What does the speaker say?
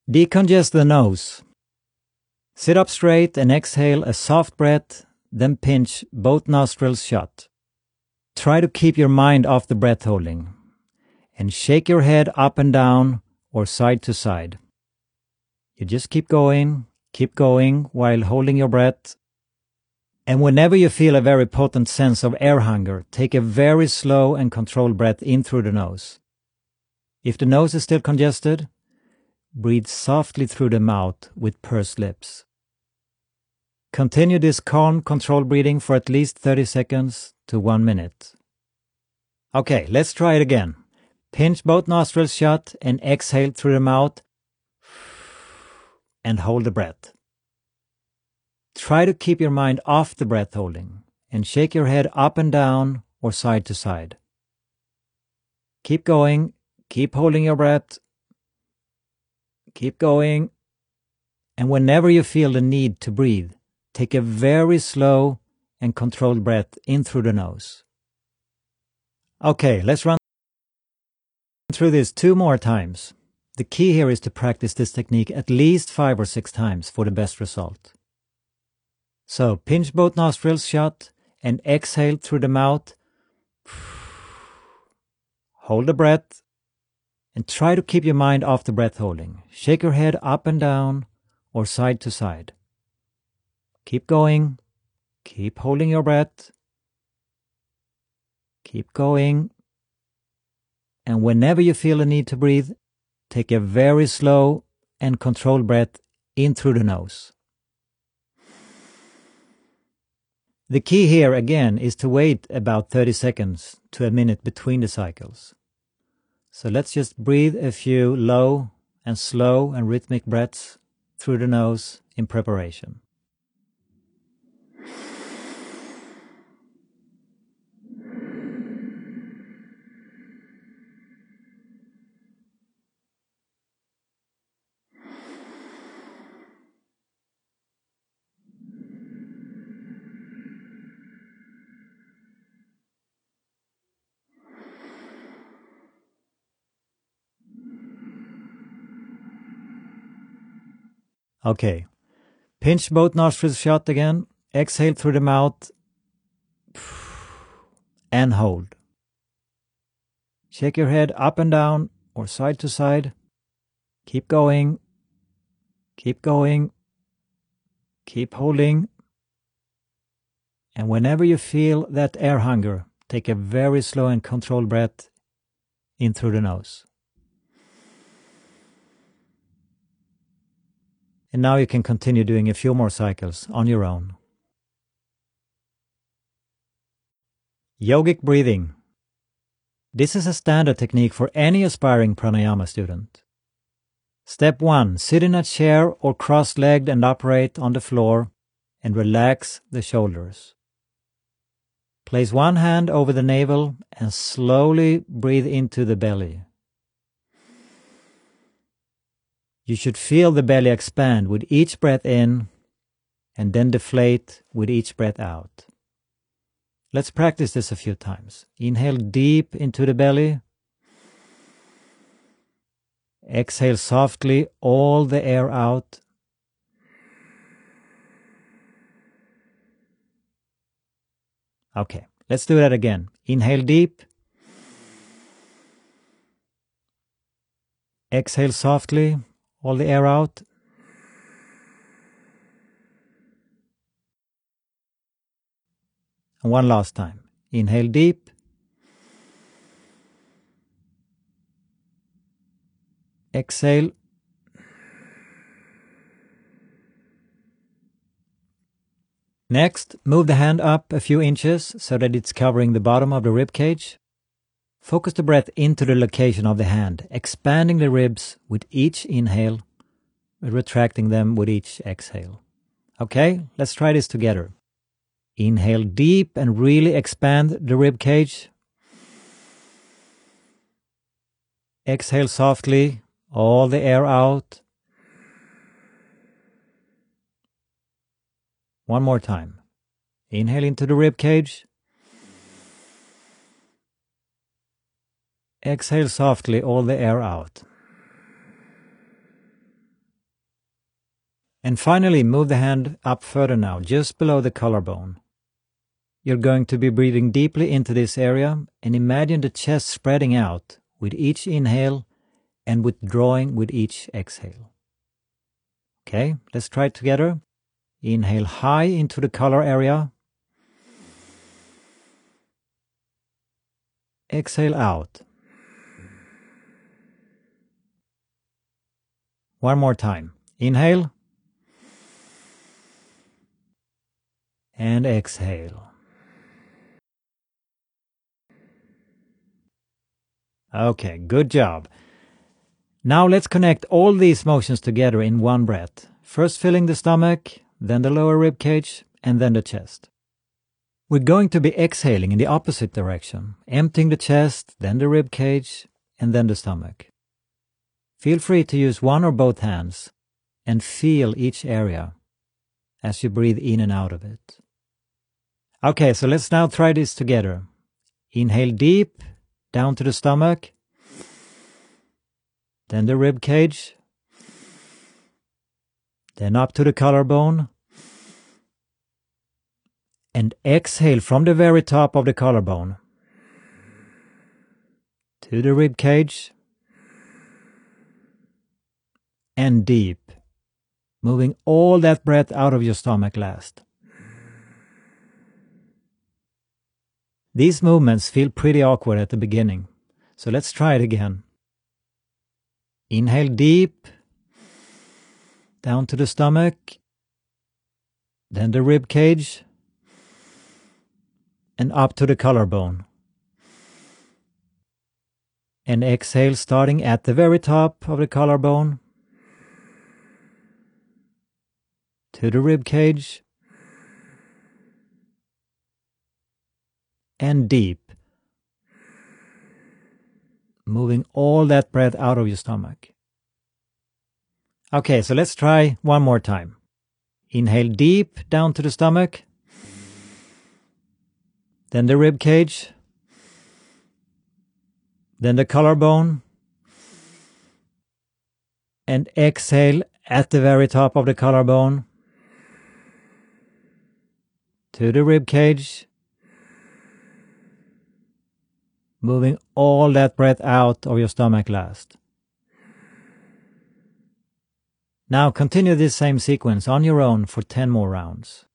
Decongest the nose. Sit up straight and exhale a soft breath, then pinch both nostrils shut. Try to keep your mind off the breath holding, and shake your head up and down or side to side. You just keep going while holding your breath. And whenever you feel a very potent sense of air hunger, take a very slow and controlled breath in through the nose. If the nose is still congested, breathe softly through the mouth with pursed lips. Continue this calm, controlled breathing for at least 30 seconds to 1 minute. Okay, let's try it again. Pinch both nostrils shut and exhale through the mouth and hold the breath. Try to keep your mind off the breath holding and shake your head up and down or side to side. Keep going, keep holding your breath. Keep going, and whenever you feel the need to breathe, take a very slow and controlled breath in through the nose. Okay, let's run through this 2 more times. The key here is to practice this technique at least 5 or 6 times for the best result. So, pinch both nostrils shut and exhale through the mouth. Hold the breath. And try to keep your mind off the breath holding. Shake your head up and down or side to side. Keep going. Keep holding your breath. Keep going. And whenever you feel a need to breathe, take a very slow and controlled breath in through the nose. The key here again is to wait about 30 seconds to a minute between the cycles. So let's just breathe a few low and slow and rhythmic breaths through the nose in preparation. Okay, pinch both nostrils shut again, exhale through the mouth, and hold. Shake your head up and down or side to side. Keep going, keep going, keep holding. And whenever you feel that air hunger, take a very slow and controlled breath in through the nose. And now you can continue doing a few more cycles on your own. Yogic breathing. This is a standard technique for any aspiring pranayama student. Step 1. Sit in a chair or cross-legged and upright on the floor and relax the shoulders. Place one hand over the navel and slowly breathe into the belly. You should feel the belly expand with each breath in and then deflate with each breath out. Let's practice this a few times. Inhale deep into the belly. Exhale softly all the air out. Okay, let's do that again. Inhale deep. Exhale softly all the air out. And one last time. Inhale deep. Exhale. Next, move the hand up a few inches so that it's covering the bottom of the rib cage. Focus the breath into the location of the hand, expanding the ribs with each inhale, retracting them with each exhale. Okay, let's try this together. Inhale deep and really expand the rib cage. Exhale softly, all the air out. One more time. Inhale into the rib cage. Exhale softly, all the air out. And finally, move the hand up further now, just below the collarbone. You're going to be breathing deeply into this area and imagine the chest spreading out with each inhale and withdrawing with each exhale. Okay, let's try it together. Inhale high into the collar area. Exhale out. One more time. Inhale. And exhale. Okay, good job. Now let's connect all these motions together in one breath. First filling the stomach, then the lower rib cage, and then the chest. We're going to be exhaling in the opposite direction, emptying the chest, then the rib cage, and then the stomach. Feel free to use one or both hands and feel each area as you breathe in and out of it. Okay, so let's now try this together. Inhale deep, down to the stomach, then the rib cage, then up to the collarbone, and exhale from the very top of the collarbone to the rib cage and deep, moving all that breath out of your stomach last. These movements feel pretty awkward at the beginning, so let's try it again. Inhale deep, down to the stomach, then the rib cage, and up to the collarbone. And exhale starting at the very top of the collarbone, to the rib cage, and deep, moving all that breath out of your stomach. Okay, so let's try one more time. Inhale deep down to the stomach, then the rib cage, then the collarbone, and exhale at the very top of the collarbone, to the rib cage, moving all that breath out of your stomach last. Now continue this same sequence on your own for 10 more rounds.